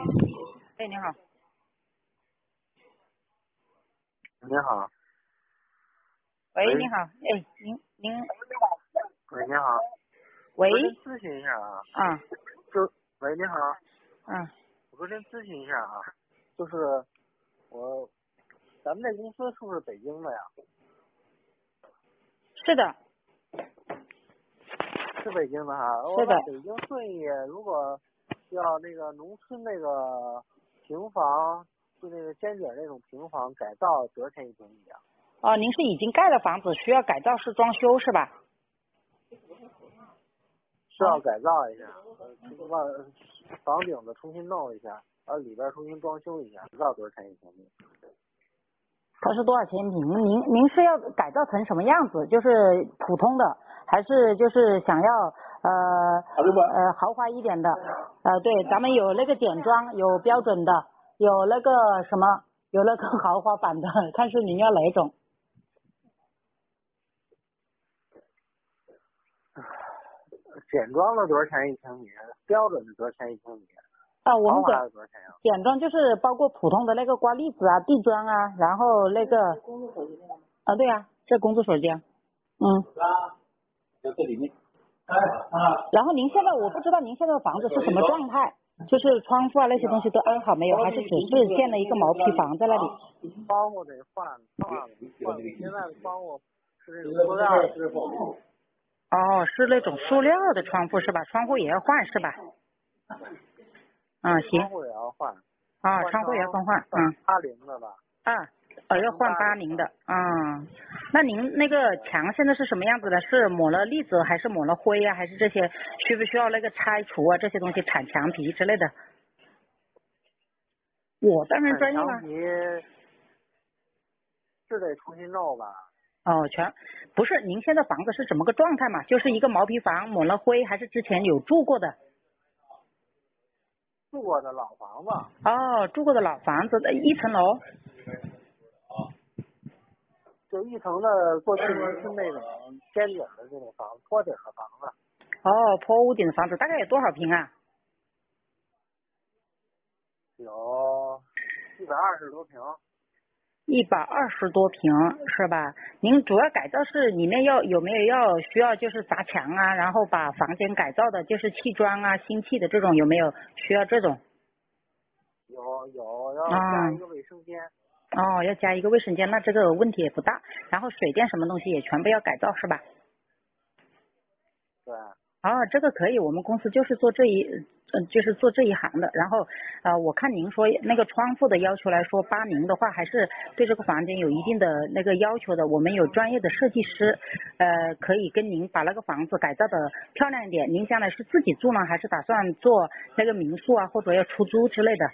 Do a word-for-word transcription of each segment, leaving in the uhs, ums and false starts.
哎，你好。 你好。 喂， 喂你好。哎，您您。 喂，你好。 喂。 我跟您咨询一下啊。 啊。 就喂，你好。 嗯。 我跟您咨询一下啊，就是我，咱们这公司是不是北京的呀？ 是的。 是北京的哈。 是的。 我北京顺义，如果要那个农村那个平房，就那个尖顶那种平房改造，多少钱一平米啊？ 哦，您是已经盖的房子，需要改造式装修是吧？ 需要改造一下，呃，把房顶子重新弄一下，呃，里边重新装修一下，不知道多少钱一平米？ 它是多少钱一平？您您是要改造成什么样子？就是普通的，还是就是想要呃呃豪华一点的？呃，对，咱们有那个简装，有标准的，有那个什么，有那个豪华版的，看是您要哪种。 简装的多少钱一平米？标准的多少钱一平米？ 啊，我们简豪华的多少钱呀？ 简装就是包括普通的那个刮栗子啊、地砖啊，然后那个啊，对啊，这工作手机啊，嗯。 就这里面。 然后您现在我不知道您现在的房子是什么状态，就是窗户啊那些东西都安好没有，还是只是建了一个毛坯房在那里？ 窗户得换换了，换了。现在的窗户是那种塑料的。 哦，是那种塑料的窗户是吧？窗户也要换是吧？嗯，行。 窗户也要换。 啊，窗户也要更换，嗯。 八零的吧。 啊，呃，要换八零的，嗯。那您那个墙现在是什么样子的？是抹了栗子还是抹了灰啊？还是这些需不需要那个拆除啊？这些东西铲墙皮之类的？我当然专业了。 铲墙皮是得重新弄吧？ 哦，全不是。您现在房子是怎么个状态嘛？就是一个毛坯房，抹了灰，还是之前有住过的？ 住过的老房子。 哦，住过的老房子的一层楼。 就一层的过去农村那种尖顶的这种房子，坡顶的房子。 哦，坡屋顶的房子大概有多少平啊？ 有一百二十多平。 一百二十多平是吧？您主要改造是里面要有没有要需要就是砸墙啊，然后把房间改造的就是砌砖啊、新砌的这种有没有需要这种？ 有有要加一个卫生间。 哦，要加一个卫生间，那这个问题也不大。然后水电什么东西也全部要改造是吧？ 对。 哦，这个可以，我们公司就是做这一，呃，就是做这一行的。然后，呃，我看您说那个窗户的要求来说，八零的话还是对这个房间有一定的那个要求的。我们有专业的设计师，呃，可以跟您把那个房子改造的漂亮一点。您将来是自己住呢，还是打算做那个民宿啊，或者要出租之类的？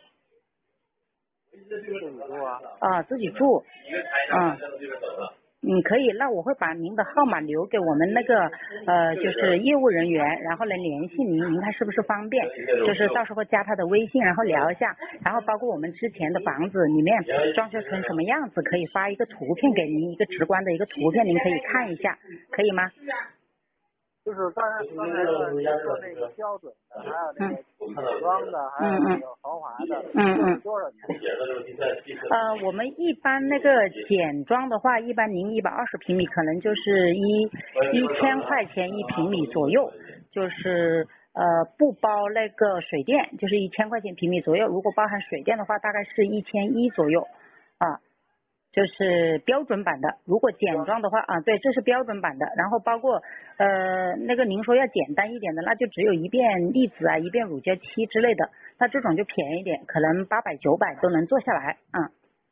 自己住啊。 啊，自己住，嗯。嗯，可以，那我会把您的号码留给我们那个呃，就是业务人员，然后来联系您，您看是不是方便？就是到时候加他的微信，然后聊一下，然后包括我们之前的房子里面装修成什么样子，可以发一个图片给您，一个直观的一个图片，您可以看一下，可以吗？ 就是刚才刚才说说那个标准的，还有那个简装的，还有那个豪华的， 嗯嗯， 多少钱？ 呃，我们一般那个简装的话，一般您一百二十平米可能就是一一千块钱一平米左右，就是呃不包那个水电，就是一千块钱平米左右。如果包含水电的话，大概是一千一左右啊。就是标准版的，如果简装的话啊，对，这是标准版的。然后包括呃那个您说要简单一点的，那就只有一遍粒子啊，一遍乳胶漆之类的，那这种就便宜点，可能八百九百都能做下来，嗯。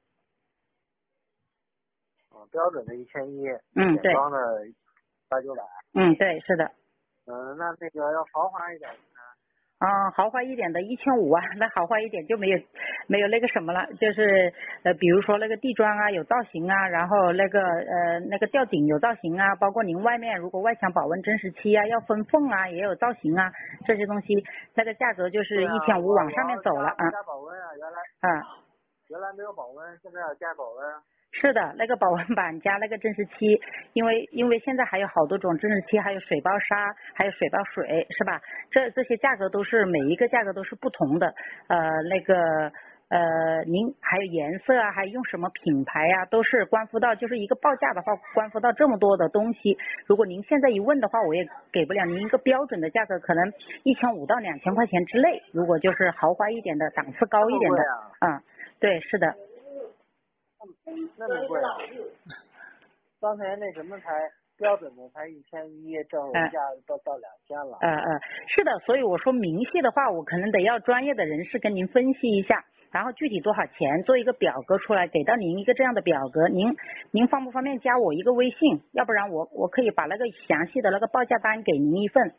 哦，标准的一千一， 嗯，对。 简装的八九百。 嗯，对，是的。 嗯，那那个要豪华一点的呢？ 啊，豪华一点的一千五啊，那豪华一点就没有没有那个什么了，就是呃，比如说那个地砖啊有造型啊，然后那个呃那个吊顶有造型啊，包括您外面如果外墙保温真实漆啊要分缝啊也有造型啊，这些东西那个价格就是一千五往上面走了啊。 加保温啊，原来啊。 原来没有保温，现在要加保温。 是的，那个保温板加那个增湿器，因为因为现在还有好多种增湿器，还有水爆沙，还有水爆水，是吧？这这些价格都是每一个价格都是不同的，呃，那个呃，您还有颜色啊，还有用什么品牌啊，都是关乎到就是一个报价的话，关乎到这么多的东西。如果您现在一问的话，我也给不了您一个标准的价格，可能一千五到两千块钱之内。如果就是豪华一点的，档次高一点的，啊、嗯，对，是的。 那么贵啊！刚才那什么才标准的才一千一，这会儿价到到两千了。 呃呃，是的，所以我说明细的话，我可能得要专业的人士跟您分析一下，然后具体多少钱，做一个表格出来，给到您一个这样的表格。您您方不方便加我一个微信？要不然我我可以把那个详细的那个报价单给您一份。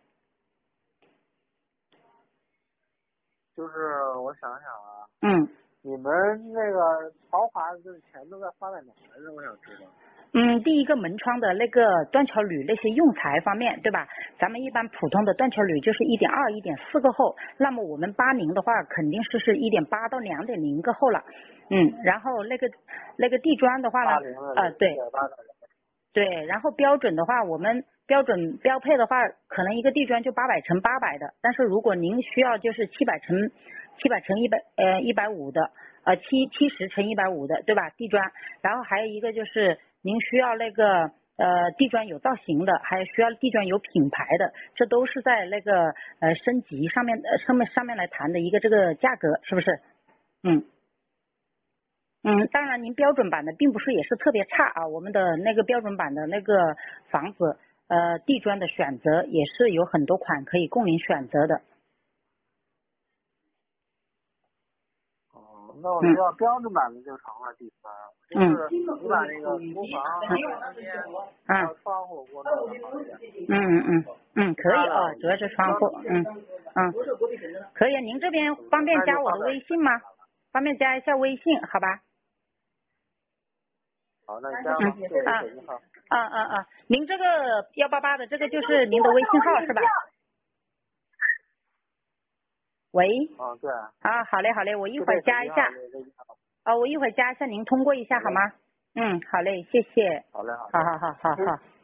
就是我想想啊。 嗯。 你们那个豪华的钱都在花在哪儿？我想知道。 嗯，第一个门窗的那个断桥铝那些用材方面，对吧？咱们一般普通的断桥铝就是一点二、一点四个厚，那么我们八零的话肯定是是一点八到两点零个厚了。嗯，然后那个那个地砖的话呢，呃，对，对，然后标准的话，我们标准标配的话，可能一个地砖就八百乘八百的，但是如果您需要就是七百乘七百乘一百呃一百五的，呃七七十乘一百五的，对吧？地砖，然后还有一个就是您需要那个呃地砖有造型的，还有需要地砖有品牌的，这都是在那个呃升级上面呃上面上面来谈的一个这个价格，是不是？嗯。嗯，当然您标准版的并不是也是特别差啊，我们的那个标准版的那个房子呃地砖的选择也是有很多款可以供您选择的。 哦，那我知道标准版的就成了地砖，嗯、就是你把那个厨房、卫生间、还有窗户给我弄的好一点。 嗯嗯嗯嗯，可以啊，主要是窗户，嗯嗯，可以。您这边方便加我的微信吗？方便加一下微信，好吧？ 好，那你加吧，这是手机号。 啊啊啊！您这个幺八八的这个就是您的微信号是吧？喂。 啊，对。 啊，好嘞好嘞，我一会儿加一下。啊，我一会儿加一下，您通过一下好吗？嗯，好嘞，谢谢。 好嘞，好嘞。 好好好好好。